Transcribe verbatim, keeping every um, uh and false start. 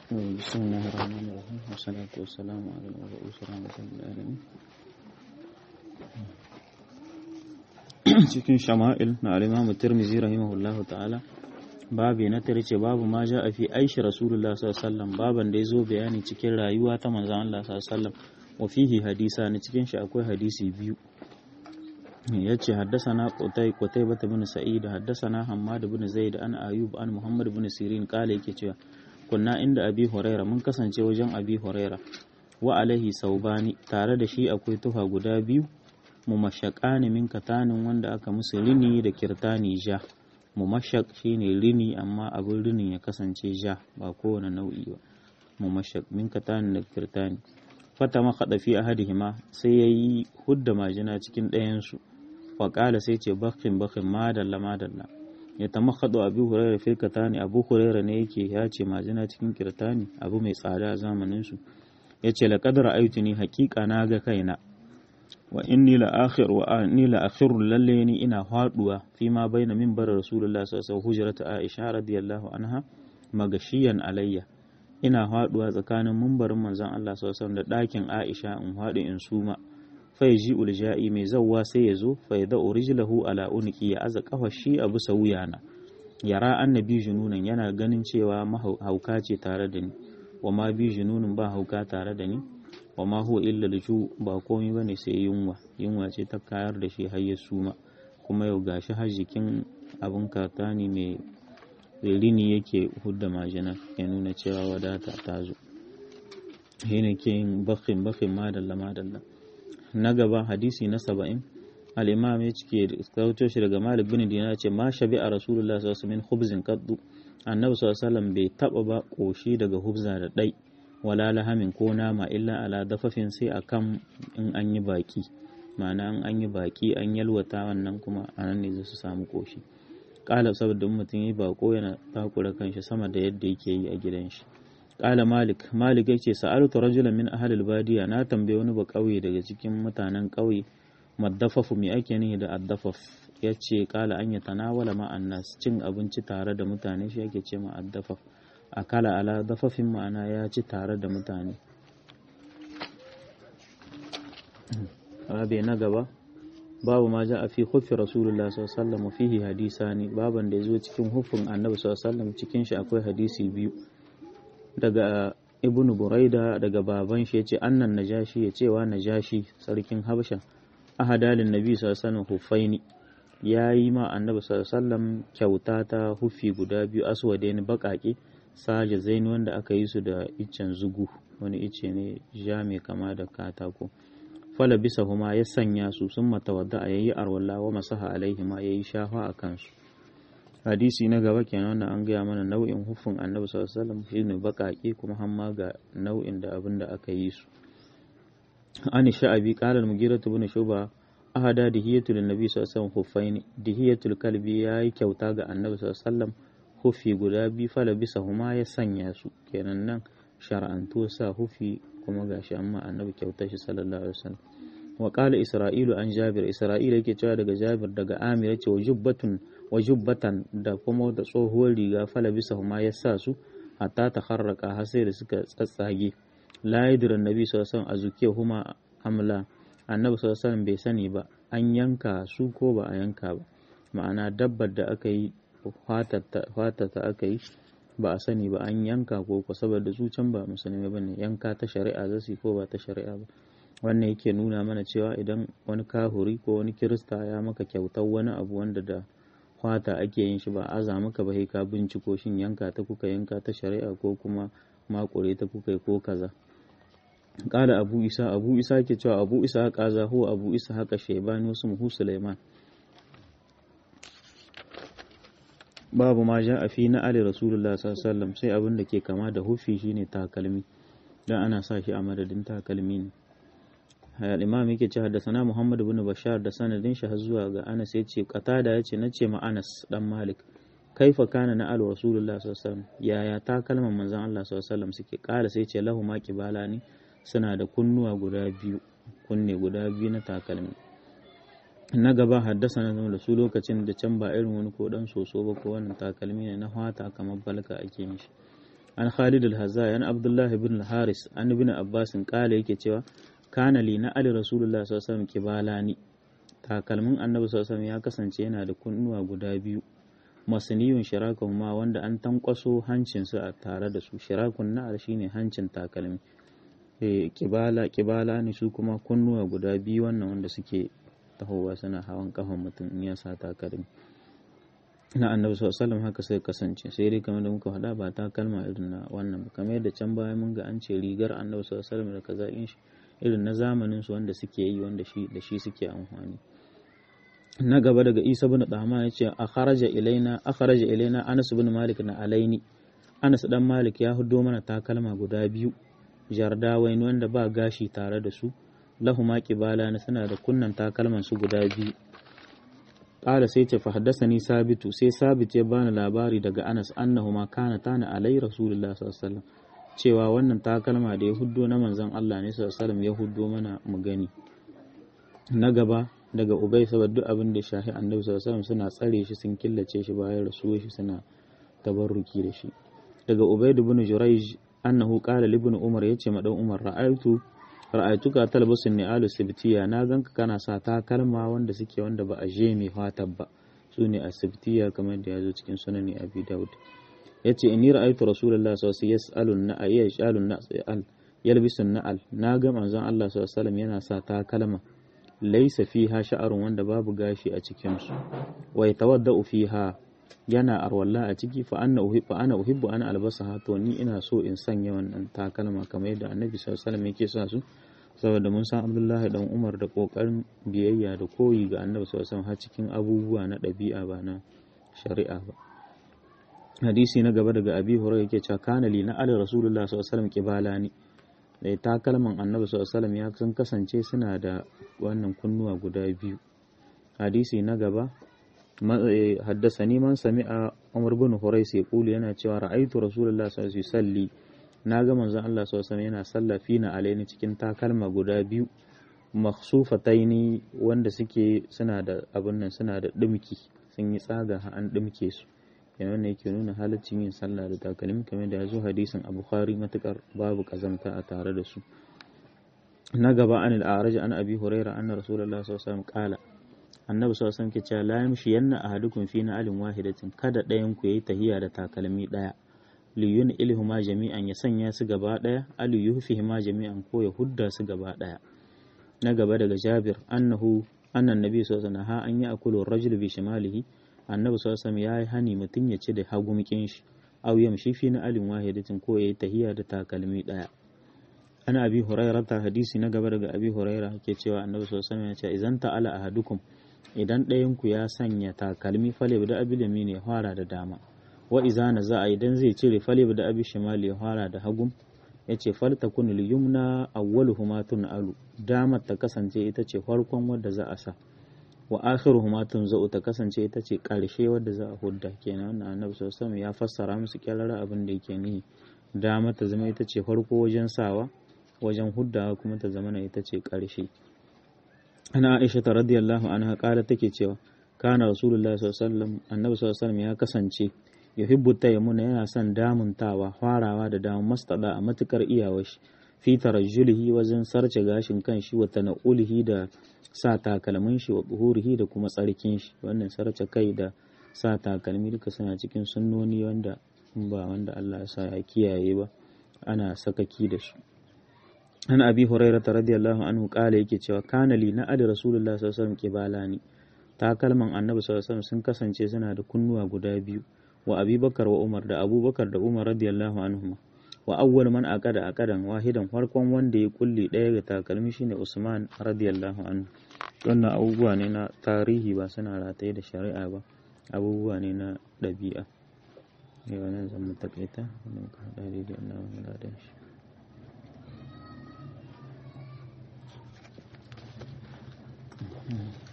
بسم الله الرحمن الرحيم والصلاة والسلام على المبعوث رحمة للعالمين. cikin shama'il na al-Imam Tirmidhi rahimahullahu ta'ala babu na tare ce babu ma ja a fi aishi Rasulullah sallallahu alaihi wasallam baban da yazo bayani cikin rayuwa ta manzon Allah sallallahu alaihi wasallam wa fihi hadisa ne cikin shi akwai hadisi biyu yace haddathana Qutay Qutaybah bin Sa'id haddathana Hammad bin Zaid an Ayyub an Muhammad bin Sirin kale yake cewa kunna inda Abi Huraira mun kasance wajen Abi Huraira wa alaihi saubani tare da shi akwai tufa guda biyu mumashaqani min katanin wanda aka musu rini da kirtani ja mumashaq shine rini amma abin rinin ya kasance ja ba kowane nau'i ba mumashaq min katanin da kirtani fata ma kada fi ahadihima sai yayi hudda majina cikin ɗayan su wa qala sai ce bakhin bakhin madalla madalla ya tamakhadu Abu Hurairah fil katani Abu Hurairah ne yake ya ce majina cikin kirtani abu mai tsada a zamanin su yace laqad ra'aytuni haqiqa na ga kaina wa inni la akhir wa inni la akhir lalle ni ina haduwa fi ma baina minbar Rasulullah sallallahu alaihi wasallam hujrat Aisha radiyallahu anha magashiyan alayya ina haduwa tsakanin minbarin manzon Allah sallallahu alaihi wasallam da dakin Aisha in hadu in suma faiji ulja'i mai zawwa sai ya zo fa yada urijlahu ala unqi ya aza kafashi a bisa wuyana yara annabi jununan yana ganin cewa hauka ce tare da ni wa ma bi jununun ba hauka tare da ni wa ma huwa illa lju ba komai bane sai yunwa yunwa ce ta kayar da shi har ya suma kuma yau gashi har jikin abun katani mai rini yake hudda majina ya nuna cewa wadata ta zo shine ke yin bakhin bakhin madalla madalla na gaba hadisi na saba'in al-imam ya cike kauto shi daga Malik bin Dinar ce ma shabi a Rasulullah sallallahu alaihi wasallam min khubzin qaddu annabi sallallahu alaihi wasallam bai taba ba koshi daga hubza da dai wala lahamin ko nama illa ala dafafin sai akan in an yi baki ma'ana an yi baki an yalwata wannan kuma anan ne zai su samu koshi kala saboda mutum yi bako yana takura kanshi sama da yadda yake yi a gidan shi Ƙala Malik, Malik yake sa'altu rajulan min ahlil badiya na tambaye wani ba ƙauye daga cikin mutanen ƙauye maddafafu me ake nihi da addafaf yace ƙala an ya tanawala ma annas cin abinci tare da mutane shi yake ce ma addafaf akala ala dafafin ma'ana ya ci tare da mutane Rabi na gaba babu ma ja a fi huffi Rasulullah sallallahu alaihi wasallam fihi hadisani baban da yazo cikin huffin Annabi sallallahu alaihi wasallam cikin shi akwai hadisi biyu daga ibnu buraida daga baban shi yace annan najashi ya cewa najashi sarkin habasha ahadalin nabi sallallahu alaihi wasallam hufaini yayi ma annabi sallallahu alaihi wasallam kyauta ta hufi guda biyu aswadaini bakake saje zaini wanda aka yi su da iccen zugu wani icce ne ja mai kama da katako fala bisa huma ya sanya su sun matawadda yayi arwalla wa masaha alaihi ma yayi shafa a kansu hadisi na gaba kenan wanda an gaya mana nau'in hufin annabi sallallahu alaihi wasallam shine bakake kuma hamma ga nau'in da abin da aka yi su an sha'abi qala al-mughirah ibn shuba ahada dihiyatul nabi sallallahu alaihi wasallam huffaini dihiyatul kalbi yayi kyauta ga annabi sallallahu alaihi wasallam hufi guda biyu fala bisa huma ya sanya su kenan nan shar'anto sa hufi kuma gashi amma annabi kyauta shi sallallahu alaihi wasallam wa qala isra'ilu an jabir isra'ila yake cewa daga jabir daga amir yace wajubbatun wajubbatan da kuma da tsohuwar riga fala bisa huma ya sa su hatta ta harraka har sai da suka tsatsage la yadra annabi sallallahu alaihi wasallam azuke huma amla annabi sallallahu alaihi wasallam bai sani ba an yanka su ko ba a yanka ba ma'ana dabbar da aka yi fata ta aka yi ba a sani ba an yanka ko ko saboda su can ba musulmi bane yanka ta shari'a zasu ko ba ta shari'a ba wannan yake nuna mana cewa idan wani kahuri ko wani kirista ya maka kyautar wani abu wanda da fata ake yin shi ba aza maka ba sai ka binciko shin yanka ta kuka yanka ta shari'a ko kuma makure ta kuka ko kaza kala abu isa abu isa ke cewa abu isa kaza huwa abu isa haka shaybani wasu muhu sulaiman babu ma ja a fi na ali rasulullah sallallahu alaihi wasallam sai abin da ke kama da hufi shine takalmi dan ana sa shi a madadin takalmi ne al-imam yake ce haddathana Muhammad ibn Bashar da sanadin shi har zuwa ga Anas yace qatada yace nace ma Anas dan Malik kaifa kana na al Rasulullah sallallahu alaihi wasallam yaya takalman manzon Allah sallallahu alaihi wasallam suke kala sai yace lahu ma qibala ni suna da kunnuwa guda biyu kunne guda biyu na takalmi na gaba haddasa da su lokacin da can ba irin wani ko dan soso ba ko wannan takalmi ne na fata kamar balka ake mishi an Khalid al-Hazza an Abdullah ibn al-Haris an ibn Abbas kala yake cewa kana li na ali rasulullah sallallahu alaihi wasallam kibalani takalmin annabi sallallahu alaihi wasallam ya kasance yana da kunnuwa guda biyu masaniyun shirakun ma wanda an tankwaso hancinsu a tare da su shirakun na'ar shine hancin takalmi e, kibala kibala ne su kuma kunnuwa guda biyu wannan wanda suke tahowa suna hawan kafan mutum in ya sa takalmi na annabi sallallahu alaihi wasallam haka sai kasance sai dai kamar da muka faɗa ba takalma irin na wannan ba kamar yadda can baya mun ga an ce rigar annabi sallallahu alaihi wasallam da kaza in shi irin na zamanin su wanda suke yi wanda shi da shi suke amfani na gaba daga Isa bin Dahman ya ce akharaja ilaina akharaja ilaina Anas bin Malik na alaini Anas dan Malik ya hudo mana takalma guda biyu jardawain wanda ba gashi tare da su lahuma qibala na suna da kunnan takalman su guda biyu qala sai ce fa haddathani sabitu sai sabit ya bani labari daga Anas annahuma kana tana alai rasulullah sallallahu alaihi wasallam cewa wannan takalma da ya huddo na manzon Allah ne sallallahu alaihi wasallam ya huddo mana mu gani na gaba daga Ubay saboda duk abin da shahi Annabi sallallahu alaihi wasallam suna tsare shi sun killace shi bayan rasuwar shi suna tabarruki da shi daga Ubayd ibn Jurayj annahu qala li ibn Umar yace ma dan Umar ra'aytu ra'aytuka talbasun ni'alu sibtiya na ganka kana sa takalma wanda suke wanda ba a je mai fatab ba sune asibtiya kamar da yazo cikin sunani Abi Dawud yace inni ra'aytu rasulullahi sallallahu alaihi wasallam yas'alun na'a yas'alun na'al yalbisun na'al na ga manzon Allah sallallahu alaihi wasallam yana sa takalma laisa fiha sha'arun wanda babu gashi a cikin su wa yatawaddau fiha yana arwalla a ciki fa anna uhibbu fa ana uhibbu an albasaha to ni ina so in sanya wannan takalma kamar yadda Annabi sallallahu alaihi wasallam yake sa su saboda mun san Abdullahi dan Umar da kokarin biyayya da koyi ga Annabi sallallahu alaihi wasallam har cikin abubuwa na ɗabi'a ba na shari'a ba hadisi na gaba daga Abi Hurairah yake cewa kana li na ali Rasulullah sallallahu alaihi wasallam kibalani da takalman Annabi sallallahu alaihi wasallam ya sun kasance suna da wannan kunnuwa guda biyu hadisi na gaba haddasani man sami'a Umar bin Hurais ya kulu yana cewa ra'aitu Rasulullah sallallahu alaihi wasallam naga manzon Allah sallallahu alaihi wasallam yana salla fina alaini cikin takalma guda biyu makhsufataini wanda suke suna da abun nan suna da dumki sun yi tsaga an dumke su yana ne yake nuna halaccin yin sallah da takalmi kamar da ya zo hadisin a Bukhari matukar babu kazamta a tare da su na gaba an al-a'raj an abi huraira anna rasulullahi sallallahu alaihi wasallam qala annabi sallallahu alaihi wasallam ke cewa la yamshi yanna ahadukum fi na'alin wahidatin kada ɗayan ku yayi tahiya da takalmi daya liyun ilhuma jami'an ya sanya su gaba daya ali yuhfihima jami'an ko ya hudda su gaba daya na gaba daga Jabir annahu annan nabi sallallahu alaihi wasallam ha an ya'kulu ar-rajulu bi shimalihi annabi sallallahu alaihi wasallam yayi hani mutun ya ci da hagumkin shi aw yamshi fi na'alin wahidatin ko yayi tahiya da takalmi daya ana abi hurairah ta hadisi na gaba daga abi hurairah yake cewa annabi sallallahu alaihi wasallam ya ce idan ta'ala ahadukum idan ɗayan ku ya sanya takalmi fale da abi lamini ya fara da dama wa iza naza idan zai cire fale da abi shimali ya fara da hagum yace fal takun lil yumna awwaluhuma tun'alu damar ta kasance ita ce farkon wadda za a sa wa akhiruhuma tunza'u ta kasance ita ce karshe wadda za a hudda kenan annabi sallallahu alaihi wasallam ya fassara musu kyarara abin da yake nihi damar ta zama ita ce farko wajen sawa wajen huddawa kuma ta zama ita ce karshe ana Aisha radiyallahu anha kala take cewa kana rasulullahi sallallahu alaihi wasallam annabi sallallahu alaihi wasallam ya kasance yuhibbu tayammuna yana son damuntawa farawa da damun mastada a matukar iyawar shi fi tarajjulihi wajen sarce gashin kanshi wa tanaulihi da sa takalmin shi wa buhurihi da kuma tsarkin shi wannan sarce kai da sa takalmi duka suna cikin sunnoni wanda ba wanda Allah ya sa ya kiyaye ba ana sakaki da su an abi hurairah radiyallahu anhu kala yake cewa kana li na ali rasulullah sallallahu alaihi wasallam kibalani takalman annabi sallallahu alaihi wasallam sun kasance suna da kunnuwa guda biyu wa abubakar wa umar da abubakar da umar radiyallahu anhuma wa awwal man aqada aqadan wahidan farkon wanda ya kulli daya ga takalmi shine usman radiyallahu anhu wannan abubuwa ne na tarihi ba suna rataye da shari'a ba abubuwa ne na dabi'a yau nan zan mutakaita wannan ka hada da Allah da shi